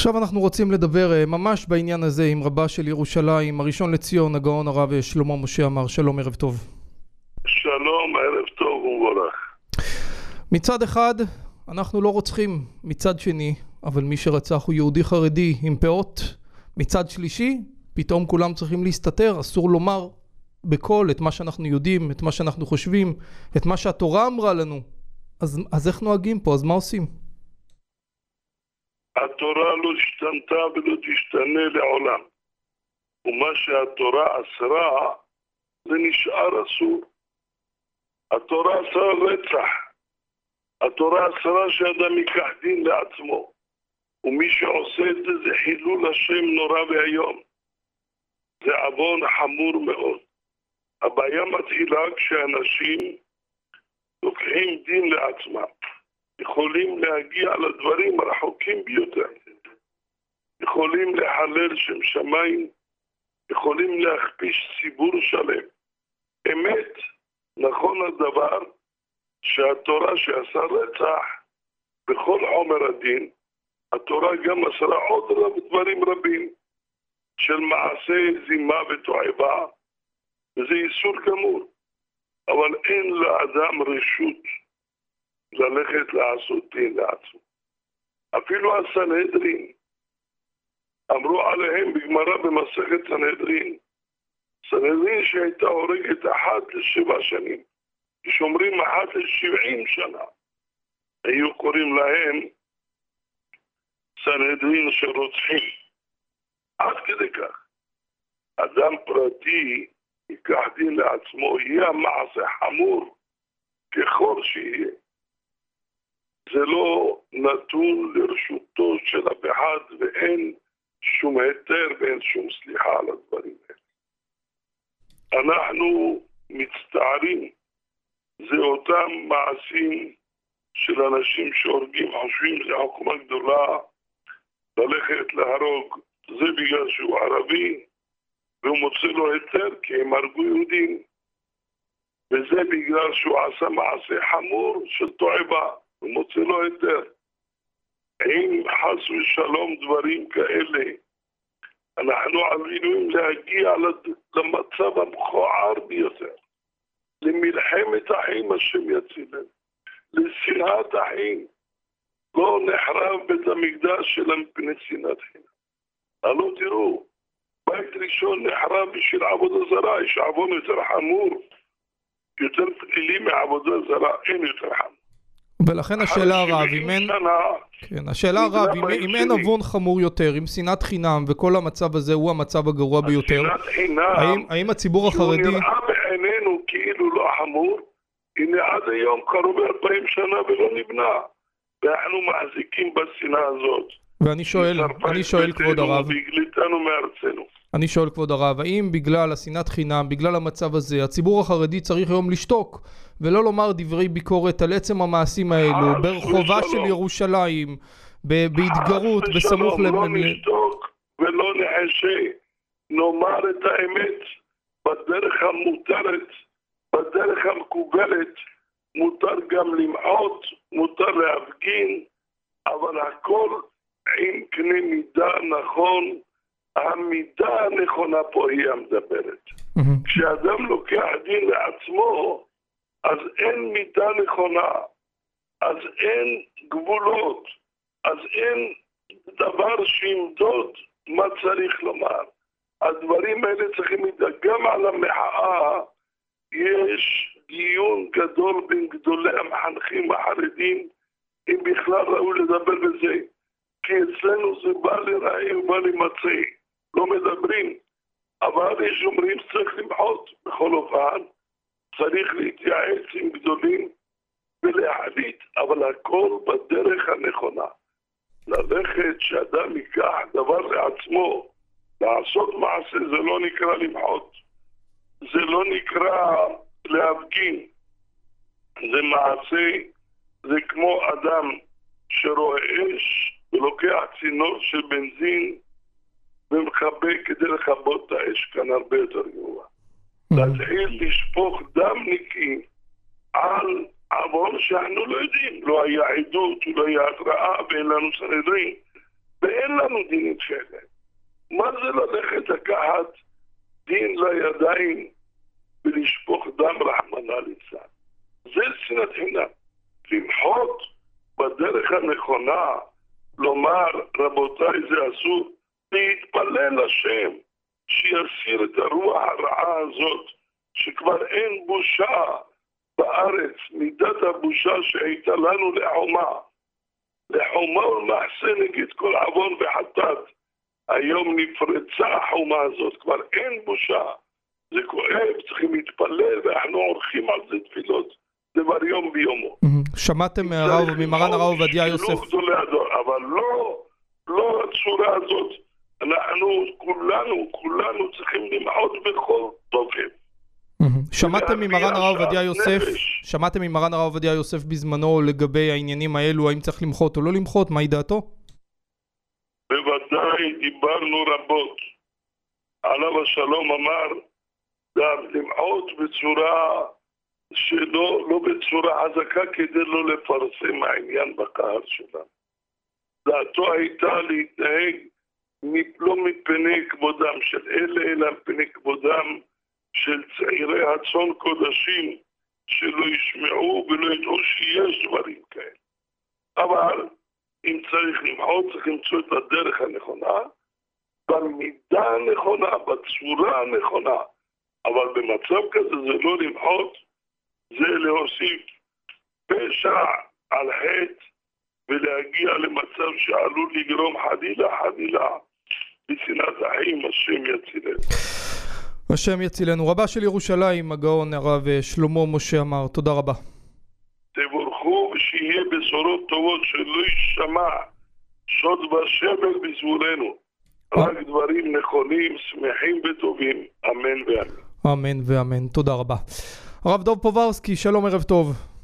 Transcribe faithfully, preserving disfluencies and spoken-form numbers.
עכשיו אנחנו רוצים לדבר ממש בעניין הזה עם רבה של ירושלים, הראשון לציון, הגאון הרב שלמה משה עמאר. שלום, ערב טוב. שלום, ערב טוב ומבורך. מצד אחד, אנחנו לא רוצחים, מצד שני, אבל מי שרצח הוא יהודי חרדי עם פאות. מצד שלישי, פתאום כולם צריכים להסתתר, אסור לומר בקול את מה שאנחנו יודעים, את מה שאנחנו חושבים, את מה שהתורה אמרה לנו. אז, אז איך נוהגים פה? אז מה עושים? התורה לא השתנתה ולא תשתנה לעולם. ומה שהתורה אסרה, זה נשאר אסור. התורה אסרה רצח. התורה אסרה שאדם ייקח דין לעצמו. ומי שעושה את זה זה חילול השם נורא והיום. זה עוון חמור מאוד. הבעיה מתחילה כשאנשים לוקחים דין לעצמם. יכולים להגיע לדברים הרחוקים ביותר. יכולים לחלל שם שמיים. יכולים להכפיש ציבור שלם. אמת, נכון הדבר שהתורה שעשה רצח בכל חומר הדין, התורה גם אסרה עוד דברים רבים של מעשה זימה ותועבה, וזה איסור גמור. אבל אין לאדם רשות ללכת לעשות דין לעצמו. אפילו הסנהדרין, אמרו עליהם בגמרא במסכת סנהדרין, סנהדרין שהייתה הורגת אחת לשבע שנים, שומרים אחת לשבעים שנה, היו קוראים להם סנהדרין של רוצחים. עד כדי כך, אדם פרטי ייקח דין לעצמו, יהיה מעשה חמור ככל שיהיה. זה לא נתון לרשותו של אף אחד, ואין שום היתר ואין שום סליחה על הדברים האלה. אנחנו מצטערים, זה אותם מעשים של אנשים שהורגים, חושבים זה חוכמה גדולה ללכת להרוג, זה בגלל שהוא ערבי והוא מוצא לו היתר כי הם הרגו יהודים, וזה בגלל שהוא עשה מעשה חמור של תועבה, הוא מוצא לו היתר. אם חס ושלום דברים כאלה, אנחנו עלולים להגיע למצב המכוער ביותר, למלחמת החיים השם יצילנו, לשנאת החיים. לא נחרב בית המקדש שלנו מפני שנאת חינם. הלא תראו, בית ראשון נחרב בשביל עבודה זרה, יש עוון יותר חמור, יותר פלילי מעבודה זרה, אין יותר חמור. ולכן השאלה הרב, אם אין, כן, השאלה הרב, אם, אם אין עוון חמור יותר, אם שנאת חינם וכל המצב הזה הוא המצב הגרוע ביותר, האם, האם הציבור החרדי... שהוא נראה בעינינו כאילו לא חמור, הנה עד היום קרוב ארבעים שנה ולא נבנה, ואנחנו מחזיקים בשנאה הזאת. ואני שואל, אני שואל כבוד הרב, והגליתנו מארצנו. אני שואל כבוד הרב, האם בגלל השנאת חינם, בגלל המצב הזה, הציבור החרדי צריך היום לשתוק, ולא לומר דברי ביקורת על עצם המעשים האלו, ברחובה של ירושלים, בהתגרות, בסמוך לא נשתוק ולא נחשה, נאמר את האמת, בדרך המותרת, בדרך המקובלת, מותר גם למחות, מותר להפגין, אבל הכל עם קנה מידה נכון. המידה הנכונה פה היא המדברת. כשאדם לוקח דין לעצמו, אז אין מידה נכונה, אז אין גבולות, אז אין דבר שימדוד מה צריך לומר. הדברים האלה צריכים לדעת. גם על המחאה יש דיון גדול בין גדולי המחנכים החרדים, אם בכלל ראו לדבר בזה, כי אצלנו זה בא לראה ובא למצא. לא מדברים, אבל יש אומרים שצריך למחות. בכל אופן, צריך להתייעץ עם גדולים ולהחליט, אבל הכל בדרך הנכונה. ללכת שאדם ייקח דבר לעצמו, לעשות מעשה, זה לא נקרא למחות. זה לא נקרא להפגין. זה מעשה, זה כמו אדם שרואה אש ולוקח צינור של בנזין, ומחבא כדי לכבות את האש כאן הרבה יותר גרוע. להתחיל לשפוך דם נקי על עוון שאנחנו לא יודעים. לא היה עדות, לא היה התראה, ואין לנו סנהדרין. ואין לנו דינים כאלה. מה זה ללכת לקחת דין לידיים ולשפוך דם רחמנא ליצלן? זה שנאת חינם. למחות בדרך הנכונה, לומר רבותיי זה אסור, להתפלל לשם שיסיר את הרוח הרעה הזאת, שכבר אין בושה בארץ, מידת הבושה שהייתה לנו לחומה, לחומה ולמעשה נגד כל עוון וחטאת. היום נפרצה החומה הזאת, כבר אין בושה, זה כואב, צריכים להתפלל, ואנחנו עורכים על זה תפילות דבר יום ביומו. שמעתם ממרן הרב עובדיה יוסף? אבל לא, לא הצורה הזאת. אנחנו כולנו, כולנו צריכים למחות בכל תוקף. שמעתם ממרן הרב עובדיה יוסף, שמעתם ממרן הרב עובדיה יוסף בזמנו לגבי העניינים האלו, האם צריך למחות או לא למחות, מהי דעתו? בוודאי דיברנו רבות. עליו השלום אמר, למחות בצורה שלא, לא בצורה חזקה כדי לא לפרסם העניין בקהל שלנו. דעתו הייתה להתנהג לא מפני כבודם של אלה, אלא מפני כבודם של צעירי הצאן קודשים, שלא ישמעו ולא ידעו שיש דברים כאלה. אבל אם צריך למחות, צריך למצוא את הדרך הנכונה, במידה הנכונה, בצורה הנכונה. אבל במצב כזה זה לא למחות, זה להוסיף פשע על חטא, ולהגיע למצב שעלול לגרום חלילה חלילה בשנאת החיים. השם יצילנו. השם יצילנו. רבה של ירושלים, הגאון הרב שלמה משה עמאר, תודה רבה. תבורכו ושיהיה בשורות טובות, שלא יישמע שוד ושבר בזבולנו, רק דברים נכונים, שמחים וטובים. אמן ואמן. אמן ואמן. תודה רבה. הרב דב פוברסקי, שלום, ערב טוב.